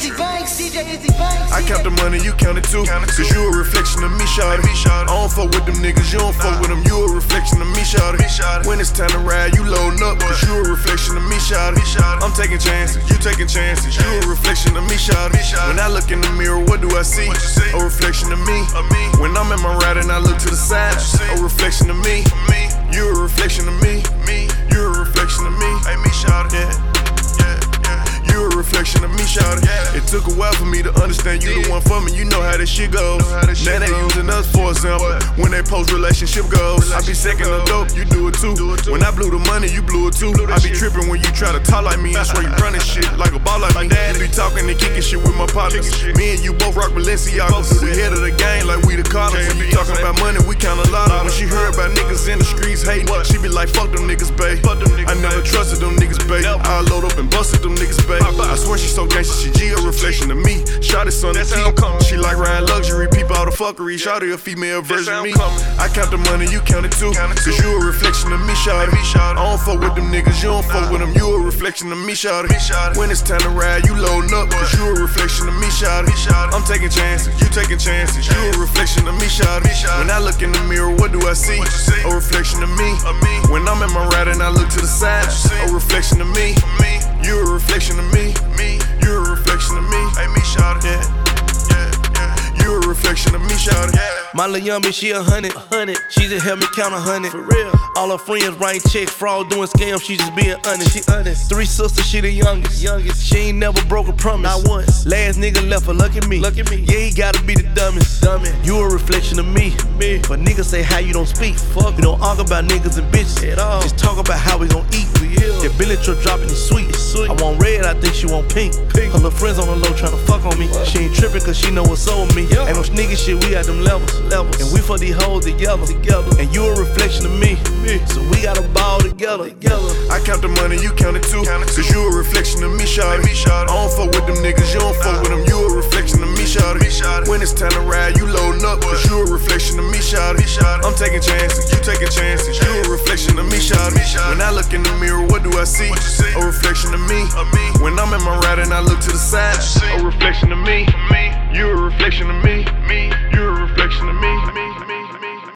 Izzy Banks, DJ Izzy Banks. I count the money, you count it too. Cause you a reflection of me, shawty. I don't fuck with them niggas, you don't fuck with them. You a reflection of me, shawty. When it's time to ride, you loadin' up. Cause you a reflection of me, shawty. I'm taking chances, you taking chances. You a reflection of me, shawty. When I look in the mirror, what do I see? A reflection of me. When I'm in my ride and I look to the side, a reflection of me. You a reflection of me. You a reflection of me. Hey, me, shawty. You a reflection of me, shawty. It took a while for me to understand you the one for me. You know how this shit goes. Now they using us for example. When they post relationship goals, I be second the dope, you do it too. When I blew the money, you blew it too. I be tripping when you try to talk like me. I swear you running shit like a ball like me. You be talking and kicking shit with my partners. Me and you both rock Balenciagas. We head of the game like we the Carters. When you talking about money, we count a lot of. When she heard about niggas in the streets hating, she be like, fuck them niggas, babe. I never trusted them niggas, babe. I load up and busted them niggas, babe. I swear she so gangsta, she G a reflection of me. Shot it on the T. She like riding luxury, peep all the fuckery. Shawty a female version of me. I count the money, you count it too. Cause you a reflection of me, shawty. I don't fuck with them niggas, you don't fuck with them. You a reflection of me, shawty. When it's time to ride, you loadin' up. Cause you a reflection of me, shawty. I'm taking chances, you taking chances. You a reflection of me, shawty. When I look in the mirror, what do I see? A reflection of me. When I'm in my ride and I look to the side, a reflection of me. You a reflection of me. You a reflection of me. Hey, me, shawty. You a reflection of me, shawty. My lil' young bitch, she 100. She just helped me count 100. For real. All her friends writing checks, fraud, doing scams. She just being honest. She honest. 3 sisters, she the youngest. She ain't never broke a promise. Not once. Last nigga left her. Look at me. Yeah, he gotta be the dumbest. You a reflection of me. But niggas say how you don't speak. Fuck. We don't argue about niggas and bitches at all. Just talk about how we gon' eat. That Billy truck dropping is sweet. I want red, I think she want pink. Her little friends on the low tryna fuck on me. She ain't trippin' cause she know what's over me. Ain't no nigga shit, we got them levels. And we fuck these hoes together. And you a reflection of me. So we got a ball together. I count the money, you count it too. Cause you a reflection of me, shawty. I don't fuck with them niggas, you don't fuck with them. You a reflection of me, shawty. When it's time to ride, you loadin' up. Cause you a reflection of me, shawty. I'm taking chances, you taking chances. You a reflection of me, shawty. When I look in the mirror, what do I see? A reflection of me. When I'm in my ride and I look to the side, a reflection of me. You a reflection of me. You a reflection of me.